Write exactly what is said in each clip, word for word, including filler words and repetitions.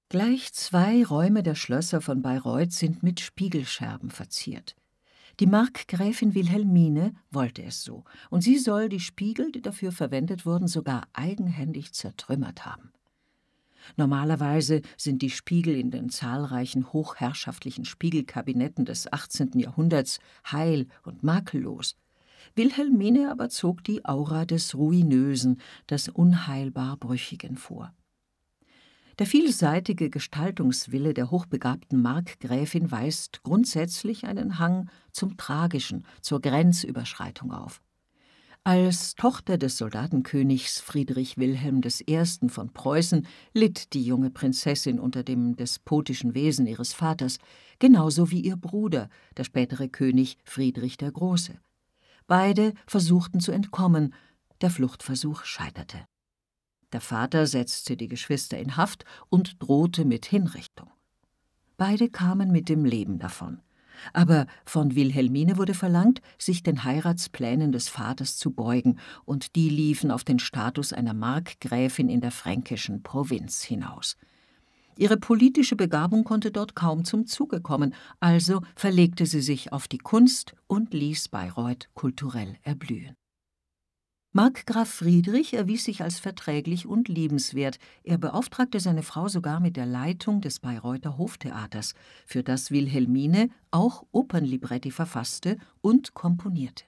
Gleich zwei Räume der Schlösser von Bayreuth sind mit Spiegelscherben verziert. Die Markgräfin Wilhelmine wollte es so, und sie soll die Spiegel, die dafür verwendet wurden, sogar eigenhändig zertrümmert haben. Normalerweise sind die Spiegel in den zahlreichen hochherrschaftlichen Spiegelkabinetten des achtzehnten Jahrhunderts heil und makellos. Wilhelmine aber zog die Aura des Ruinösen, des unheilbar Brüchigen vor. Der vielseitige Gestaltungswille der hochbegabten Markgräfin weist grundsätzlich einen Hang zum Tragischen, zur Grenzüberschreitung auf. Als Tochter des Soldatenkönigs Friedrich Wilhelm der Erste. Von Preußen litt die junge Prinzessin unter dem despotischen Wesen ihres Vaters, genauso wie ihr Bruder, der spätere König Friedrich der Große. Beide versuchten zu entkommen, der Fluchtversuch scheiterte. Der Vater setzte die Geschwister in Haft und drohte mit Hinrichtung. Beide kamen mit dem Leben davon. Aber von Wilhelmine wurde verlangt, sich den Heiratsplänen des Vaters zu beugen, und die liefen auf den Status einer Markgräfin in der fränkischen Provinz hinaus. Ihre politische Begabung konnte dort kaum zum Zuge kommen, also verlegte sie sich auf die Kunst und ließ Bayreuth kulturell erblühen. Markgraf Friedrich erwies sich als verträglich und liebenswert. Er beauftragte seine Frau sogar mit der Leitung des Bayreuther Hoftheaters, für das Wilhelmine auch Opernlibretti verfasste und komponierte.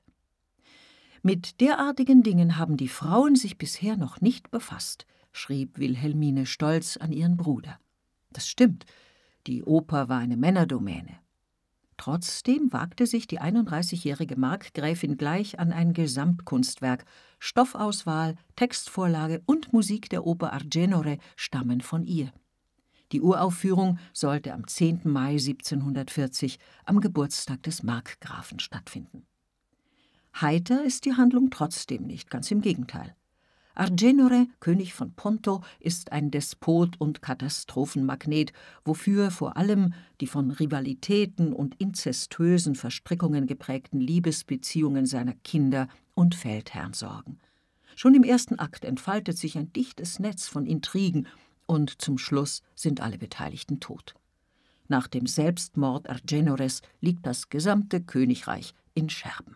Mit derartigen Dingen haben die Frauen sich bisher noch nicht befasst, schrieb Wilhelmine stolz an ihren Bruder. Das stimmt, die Oper war eine Männerdomäne. Trotzdem wagte sich die einunddreißigjährige Markgräfin gleich an ein Gesamtkunstwerk. Stoffauswahl, Textvorlage und Musik der Oper Argenore stammen von ihr. Die Uraufführung sollte am zehnten Mai siebzehnhundertvierzig, am Geburtstag des Markgrafen, stattfinden. Heiter ist die Handlung trotzdem nicht, ganz im Gegenteil. Argenore, König von Ponto, ist ein Despot und Katastrophenmagnet, wofür vor allem die von Rivalitäten und inzestösen Verstrickungen geprägten Liebesbeziehungen seiner Kinder und Feldherrn sorgen. Schon im ersten Akt entfaltet sich ein dichtes Netz von Intrigen, und zum Schluss sind alle Beteiligten tot. Nach dem Selbstmord Argenores liegt das gesamte Königreich in Scherben.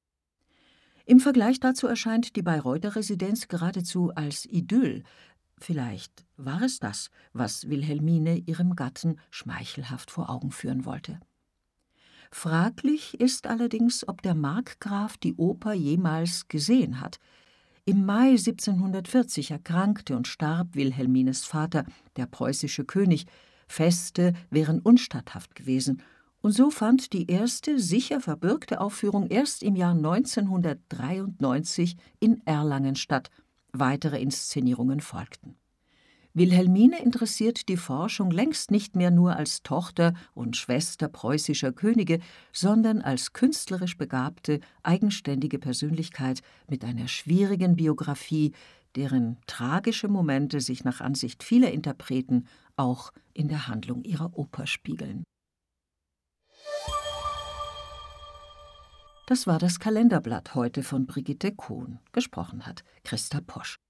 Im Vergleich dazu erscheint die Bayreuther Residenz geradezu als Idyll. Vielleicht war es das, was Wilhelmine ihrem Gatten schmeichelhaft vor Augen führen wollte. Fraglich ist allerdings, ob der Markgraf die Oper jemals gesehen hat. Im Mai siebzehnhundertvierzig erkrankte und starb Wilhelmines Vater, der preußische König. Feste wären unstatthaft gewesen. Und so fand die erste sicher verbürgte Aufführung erst im Jahr neunzehnhundertdreiundneunzig in Erlangen statt. Weitere Inszenierungen folgten. Wilhelmine interessiert die Forschung längst nicht mehr nur als Tochter und Schwester preußischer Könige, sondern als künstlerisch begabte, eigenständige Persönlichkeit mit einer schwierigen Biografie, deren tragische Momente sich nach Ansicht vieler Interpreten auch in der Handlung ihrer Oper spiegeln. Das war das Kalenderblatt heute von Brigitte Kohn. Gesprochen hat Christa Posch.